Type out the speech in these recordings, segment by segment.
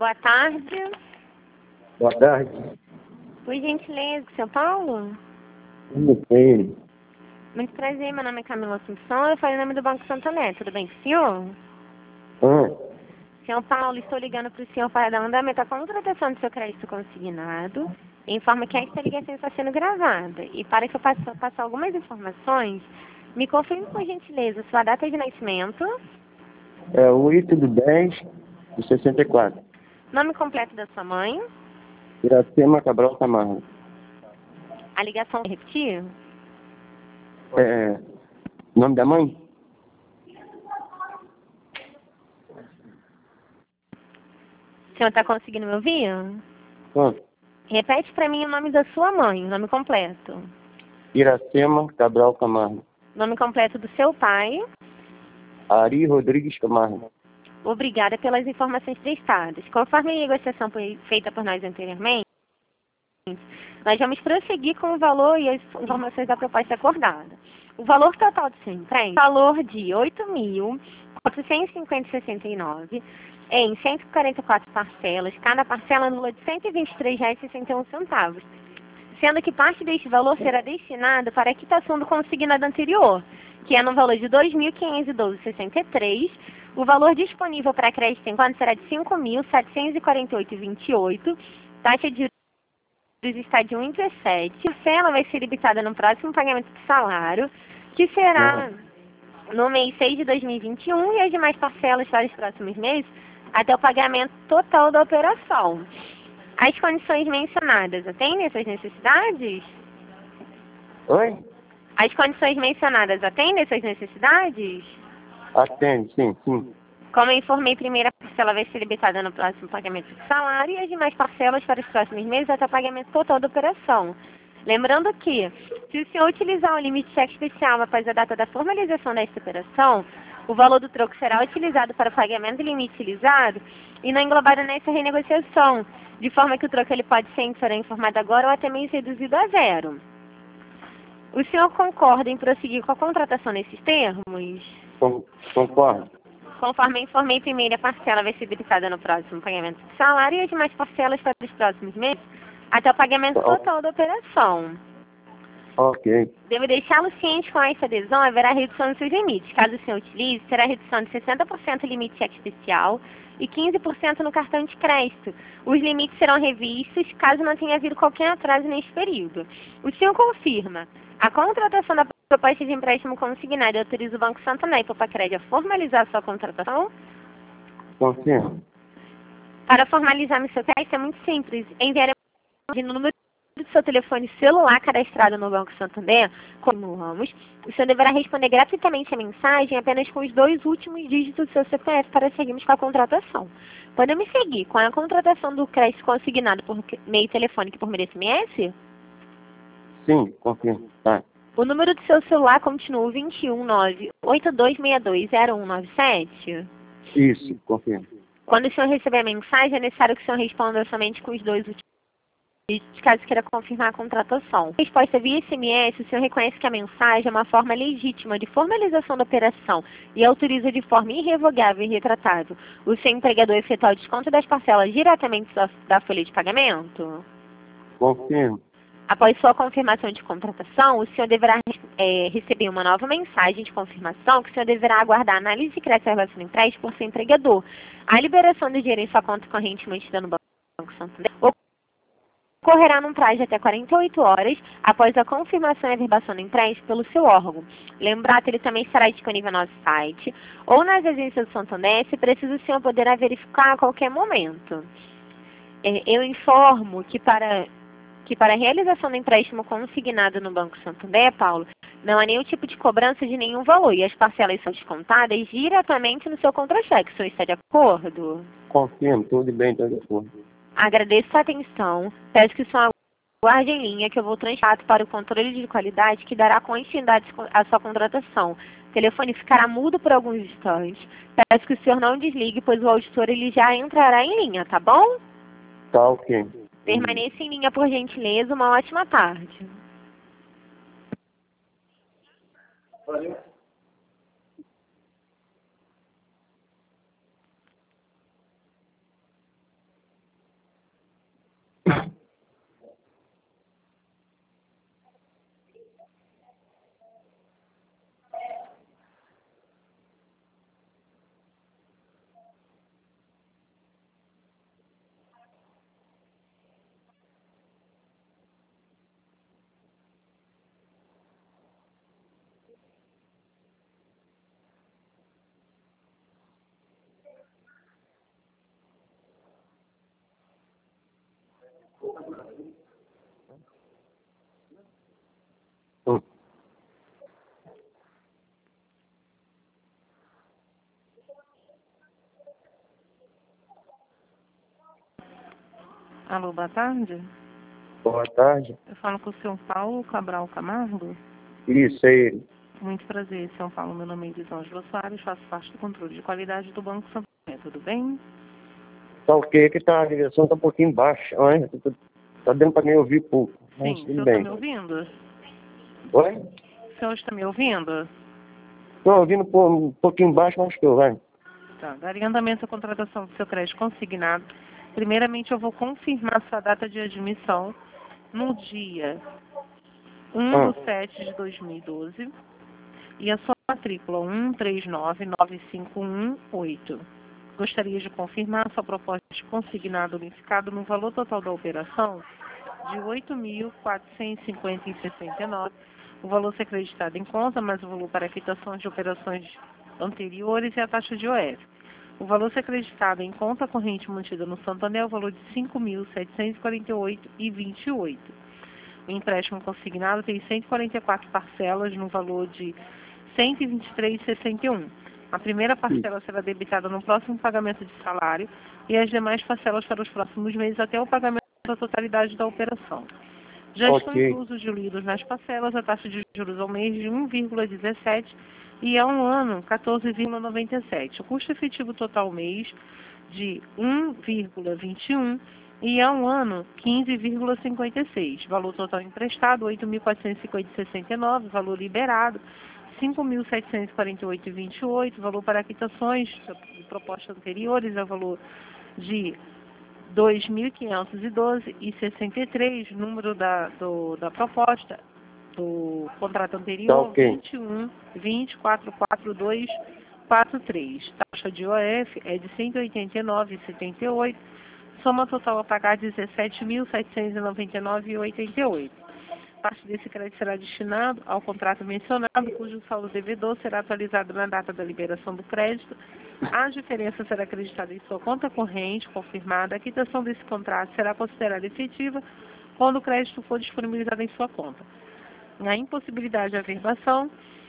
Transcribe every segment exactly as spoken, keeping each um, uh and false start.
Boa tarde. Boa tarde. Por gentileza, seu Paulo? Tudo bem? Muito prazer, meu nome é Camila Assunção, eu falo em nome do Banco Santander, tudo bem com o senhor? Ah, Senhor Paulo, estou ligando para o senhor para dar andamento à contratação do seu crédito consignado. Informa que esta ligação está sendo gravada. E para que eu passe passar algumas informações, me confirme, por gentileza, sua data de nascimento, é oito do dez de sessenta e quatro. nome completo da sua mãe, Iracema Cabral Camargo. a ligação repetir. É, nome da mãe? O senhor está conseguindo me ouvir? Ah, Repete para mim o nome da sua mãe, o nome completo. Iracema Cabral Camargo. Nome completo do seu pai. Ari Rodrigues Camargo. Obrigada pelas informações prestadas. Conforme a negociação foi feita por nós anteriormente, nós vamos prosseguir com o valor e as informações da proposta acordada. O valor total do seu empréstimo é valor de oito mil quatrocentos e cinquenta reais e sessenta e nove centavos em cento e quarenta e quatro parcelas, cada parcela nula de cento e vinte e três reais e sessenta e um centavos, sendo que parte deste valor será destinada para a quitação do consignado anterior, que é no valor de dois mil quinhentos e doze reais e sessenta e três centavos. O valor disponível para crédito enquanto será de cinco mil setecentos e quarenta e oito reais e vinte e oito centavos, taxa de juros está de um vírgula dezessete. A parcela vai ser debitada no próximo pagamento do salário, que será no mês seis de dois mil e vinte e um, e as demais parcelas para os próximos meses até o pagamento total da operação. As condições mencionadas atendem essas necessidades? Oi? As condições mencionadas atendem essas necessidades? Atende, sim, sim. Como eu informei, a primeira parcela vai ser debitada no próximo pagamento do salário e as demais parcelas para os próximos meses até o pagamento total da operação. Lembrando que, se o senhor utilizar o limite de cheque especial após a data da formalização desta operação, o valor do troco será utilizado para o pagamento do limite utilizado e não englobado nessa renegociação, de forma que o troco ele pode ser informado agora ou até mesmo reduzido a zero. O senhor concorda em prosseguir com a contratação nesses termos? Com, concordo. Conforme eu informei, a primeira parcela vai ser debitada no próximo pagamento do salário e as demais parcelas para os próximos meses até o pagamento total da operação. Ok. Devo deixá-lo ciente com essa adesão, haverá redução dos seus limites. Caso o senhor utilize, será redução de sessenta por cento limite cheque especial e quinze por cento no cartão de crédito. Os limites serão revistos caso não tenha havido qualquer atraso neste período. O senhor confirma a contratação da proposta de empréstimo consignado e autoriza o Banco Santander e Popacred a formalizar sua contratação? Confirmo. Para formalizar no seu crédito é muito simples. Enviaremos no número do seu telefone celular cadastrado no Banco Santander, como Ramos. O senhor deverá responder gratuitamente a mensagem apenas com os dois últimos dígitos do seu C P F para seguirmos com a contratação. Podemos seguir com a contratação do crédito consignado por meio telefônico e por meio S M S? Sim, confirmo. Tá. O número do seu celular continua o dois um nove oito dois seis dois zero um nove sete? Isso, confirmo. Quando o senhor receber a mensagem, é necessário que o senhor responda somente com os dois últimos dígitos, caso queira confirmar a contratação. Resposta via S M S, o senhor reconhece que a mensagem é uma forma legítima de formalização da operação e autoriza de forma irrevogável e retratável o seu empregador a efetuar o desconto das parcelas diretamente da, da folha de pagamento? Confirmo. Após sua confirmação de contratação, o senhor deverá é, receber uma nova mensagem de confirmação que o senhor deverá aguardar a análise de crédito e reservação do empréstimo por seu empregador. A liberação do dinheiro em sua conta corrente mantida no Banco Santander ocorrerá num prazo de até quarenta e oito horas após a confirmação e averbação do empréstimo pelo seu órgão. Lembrado, ele também estará disponível no nosso site ou nas agências do Santander, se preciso o senhor poderá verificar a qualquer momento. É, eu informo que para... que para a realização do empréstimo consignado no Banco Santander, Paulo, não há nenhum tipo de cobrança de nenhum valor e as parcelas são descontadas diretamente no seu contra-cheque. O senhor está de acordo? Confirmo, tudo bem, estou de acordo. Agradeço a atenção. Peço que o senhor aguarde em linha que eu vou transferir para o controle de qualidade que dará continuidade à sua contratação. O telefone ficará mudo por alguns instantes. Peço que o senhor não desligue, pois o auditor ele já entrará em linha, tá bom? Tá ok. Permaneça em linha, por gentileza. Uma ótima tarde. Valeu. Alô, boa tarde. Boa tarde. Eu falo com o senhor Paulo Cabral Camargo. Isso, é ele. Muito prazer, senhor Paulo. Meu nome é Elisângela Soares, faço parte do controle de qualidade do Banco Santander. Tudo bem? Tá ok, que tá, a ligação tá um pouquinho baixa, né? Tá dando para me ouvir pouco. Mas Sim, o tudo senhor bem. está me ouvindo? Oi? O senhor está me ouvindo? Tô ouvindo um pouquinho baixo, mas estou, vai. Tá. Daria andamento à contratação do seu crédito consignado. Primeiramente, eu vou confirmar sua data de admissão no dia um Ah, de setembro de dois mil e doze e a sua matrícula um três nove nove cinco um oito. Gostaria de confirmar sua proposta de consignado unificado no valor total da operação de oito mil quatrocentos e cinquenta reais e sessenta e nove centavos. O valor ser acreditado em conta, mais o valor para quitações de operações anteriores e a taxa de O F. O valor ser acreditado em conta corrente mantida no Santander é o valor de cinco mil setecentos e quarenta e oito reais e vinte e oito centavos. O empréstimo consignado tem cento e quarenta e quatro parcelas no valor de cento e vinte e três reais e sessenta e um centavos. A primeira parcela será debitada no próximo pagamento de salário e as demais parcelas para os próximos meses até o pagamento da totalidade da operação. Já estão ok. inclusos diluídos nas parcelas a taxa de juros ao mês de um vírgula dezessete e a um ano quatorze vírgula noventa e sete. O custo efetivo total mês de um vírgula vinte e um e a um ano quinze vírgula cinquenta e seis. Valor total emprestado oito mil quatrocentos e cinquenta reais e sessenta e nove centavos. Valor liberado cinco mil setecentos e quarenta e oito reais e vinte e oito centavos. Valor para quitações de propostas anteriores é o valor de dois mil quinhentos e doze reais e sessenta e três centavos. Número da, do, da proposta do contrato Tá anterior ok. vinte e um vinte quatro quatro dois quatro três. Taxa de O F é de cento e oitenta e nove reais e setenta e oito centavos. Soma total a pagar dezessete mil setecentos e noventa e nove reais e oitenta e oito centavos. Parte desse crédito será destinado ao contrato mencionado, cujo saldo devedor será atualizado na data da liberação do crédito. A diferença será acreditada em sua conta corrente, confirmada. A quitação desse contrato será considerada efetiva quando o crédito for disponibilizado em sua conta. Na impossibilidade de averbação,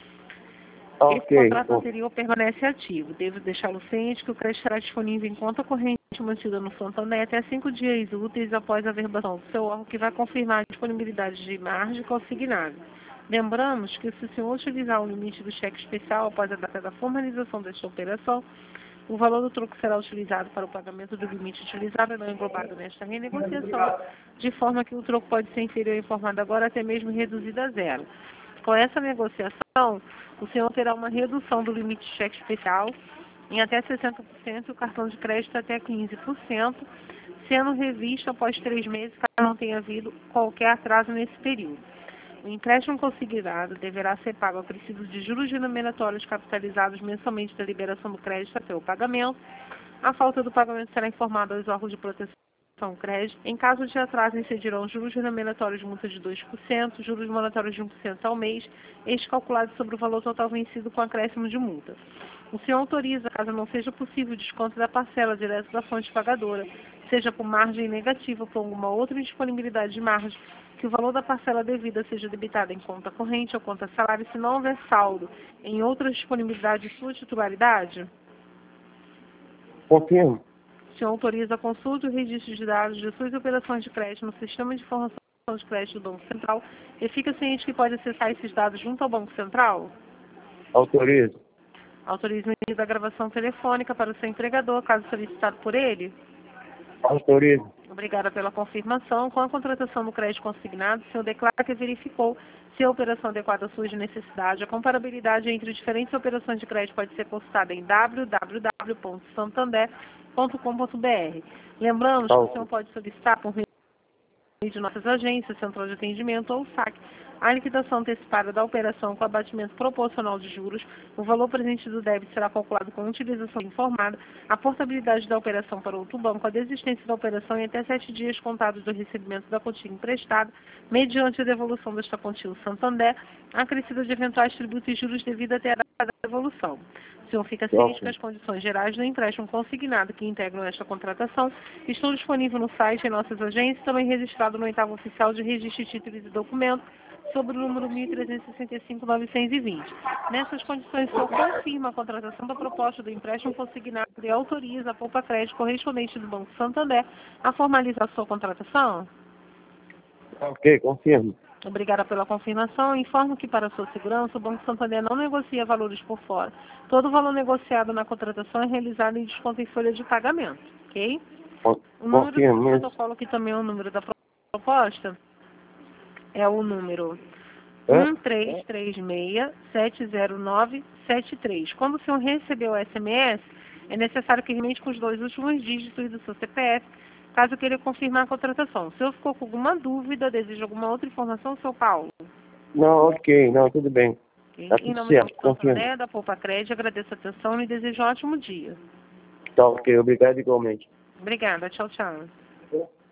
Tá esse ok. contrato Bom, anterior permanece ativo. Devo deixá-lo ciente que o crédito estará disponível em conta corrente mantida no Santander até cinco dias úteis após a averbação do seu órgão, que vai confirmar a disponibilidade de margem consignada. Lembramos que, se o senhor utilizar o limite do cheque especial após a data da formalização desta operação, o valor do troco será utilizado para o pagamento do limite utilizado e não englobado nesta renegociação, de forma que o troco pode ser inferior informado agora até mesmo reduzido a zero. Com essa negociação, o senhor terá uma redução do limite de cheque especial em até sessenta por cento e o cartão de crédito até quinze por cento, sendo revisto após três meses, caso não tenha havido qualquer atraso nesse período. O empréstimo consignado deverá ser pago acrescido de juros denominatórios capitalizados mensalmente da liberação do crédito até o pagamento. A falta do pagamento será informada aos órgãos de proteção ao crédito. Em caso de atraso, incidirão juros denominatórios de multa de dois por cento, juros moratórios de um por cento ao mês, este calculado sobre o valor total vencido com acréscimo de multa. O senhor autoriza, caso não seja possível, o desconto da parcela direto da fonte pagadora, seja por margem negativa ou por alguma outra indisponibilidade de margem, que o valor da parcela devida seja debitado em conta corrente ou conta salário, se não houver saldo em outra disponibilidade de sua titularidade? confirmo. O senhor autoriza a consulta e o registro de dados de suas operações de crédito no Sistema de Informação de Crédito do Banco Central e fica ciente que pode acessar esses dados junto ao Banco Central? Autorizo. Autoriza o envio da gravação telefônica para o seu empregador, caso solicitado por ele? Autorizo. Obrigada pela confirmação. Com a contratação do crédito consignado, o senhor declara que verificou se a operação adequada à sua necessidade. A comparabilidade entre diferentes operações de crédito pode ser consultada em w w w ponto santander ponto com ponto b r. Lembramos que o senhor pode solicitar por meio de nossas agências, central de atendimento ou saque, a liquidação antecipada da operação com abatimento proporcional de juros. O valor presente do débito será calculado com utilização informada, a portabilidade da operação para outro banco, a desistência da operação em até sete dias contados do recebimento da quantia emprestada, mediante a devolução desta quantia ao Santander, acrescida de eventuais tributos e juros devido até a data da devolução. O senhor fica ciente que as condições gerais do empréstimo consignado que integram esta contratação estão disponíveis no site em nossas agências, também registrado no oitavo oficial de registro de títulos e documentos, sobre o número mil trezentos e sessenta e cinco, novecentos e vinte. Nessas condições, o senhor confirma a contratação da proposta do empréstimo consignado e autoriza a Poupa Crédito correspondente do Banco Santander a formalizar a sua contratação? Ok, confirmo. Obrigada pela confirmação. Informo que, para sua segurança, o Banco Santander não negocia valores por fora. Todo o valor negociado na contratação é realizado em desconto em folha de pagamento, ok? Con- O número do Confirmo. protocolo, que também é o número da proposta, é o número Hã? um três três seis, sete zero nove, sete três. Quando o senhor recebeu o S M S, é necessário que remete com os dois últimos dígitos do seu C P F, caso queira confirmar a contratação. Se o senhor ficou com alguma dúvida, deseja alguma outra informação, seu Paulo? Não, ok, não, tudo bem. Okay. Tá Em tudo nome certo, do confirmo. Santander, da Poupa Crédito, agradeço a atenção e desejo um ótimo dia. Tá ok, obrigado igualmente. Obrigada. Tchau, tchau.